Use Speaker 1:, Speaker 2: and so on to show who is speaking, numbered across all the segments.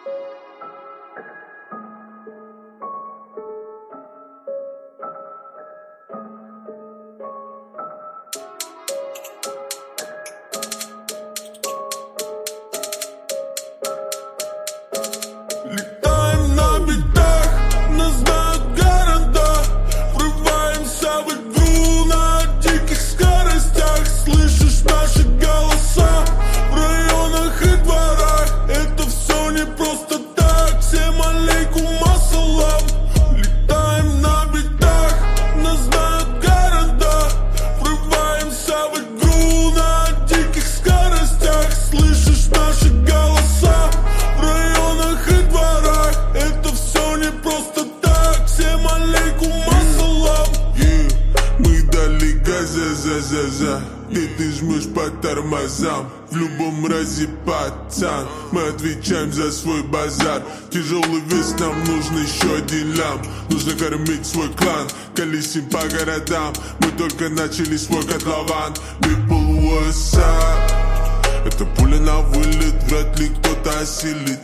Speaker 1: Летаем на битах, нас знают города, врываемся в игру на диких скоростях. Слышишь наши голоса в районах и дворах. Это все не просто так, всем алейкум ассалам. Летаем на битах, нас знают города, врываемся в игру на диких скоростях. Слышишь наши голоса в районах и дворах. Это все не просто так, всем алейкум ассалам. Мы дали газа за, и ты жмешь по тормозам. В любом разе, пацан, мы отвечаем за свой базар. Тяжелый вес, нам нужен еще один лям. Нужно кормить свой клан, колесим по городам. Мы только начали свой котлован. People, what's up? Это пуля на вылет, вряд ли кто-то осилит,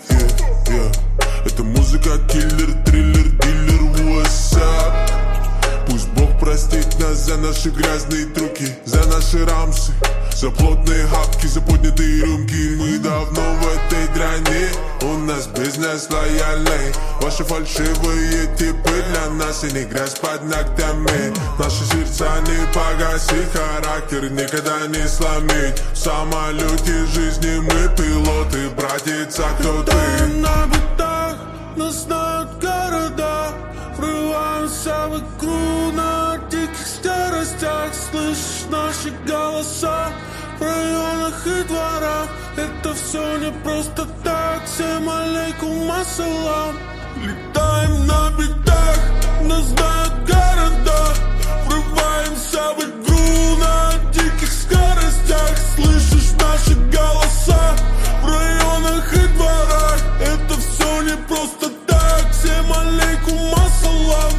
Speaker 1: Это музыка, киллер, триллер, дилер, what's up? Пусть Бог простит нас за наши грязные трюки, за наши рамсы, за плотные хапки, за поднятые рюмки. Мы давно в этой дране, у нас бизнес лояльный. Ваши фальшивые типы для нас и не грязь под ногтями. Наши сердца не погаси, характер никогда не сломить. В самолете жизни мы пилоты, братец, а кто ты? Летаем на битах, нас знают города, врываемся в игру на диких скоростях. Слышишь наши голоса в районах и дворах. Это все не просто так, всем алейкум ассалам. Летаем на битах, нас знают города, врываемся в игру на диких скоростях. Слышишь наши голоса в районах и дворах. Это все не просто так, всем алейкум ассалам.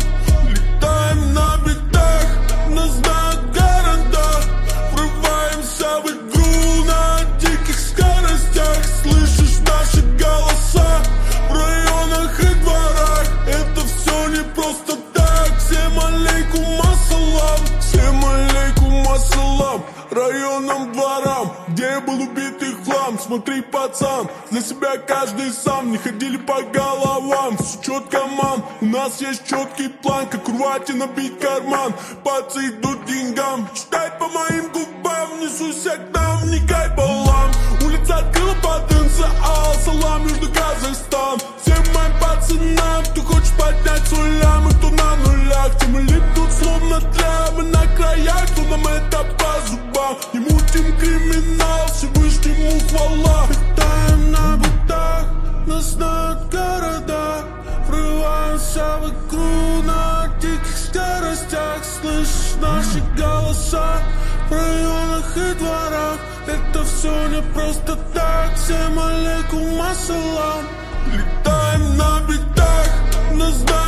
Speaker 1: Летаем на битах, нас знают города, врываемся в игру на диких скоростях. Слышишь наши голоса в районах и дворах. Это все не просто так, всем алейкум ассалам. Всем алейкум ассалам, районам, дворам, где я был убитый хлам. Смотри, пацан, для себя каждый сам. Не ходили по головам, с учет команд. У нас есть четкий план, как урвать и набить карман. Пацы идут деньгам, читай по моим губам. Несуся к нам, вникай балам. Улица открыла потенциал, салам, Южный Казахстан. Всем моим пацанам, кто хочет поднять свой лям, и кто на нулях. Те мы летут словно тряпы на краях, кто нам это по зубам. Не мутим криминал, Всевышнему хвала. Летаем на битах, нас знают города, врываемся в игру на диких скоростях. Слышишь наши голоса в районах и дворах. Это все не просто так, всем алейкум ассалам. Летаем на битах, нас знают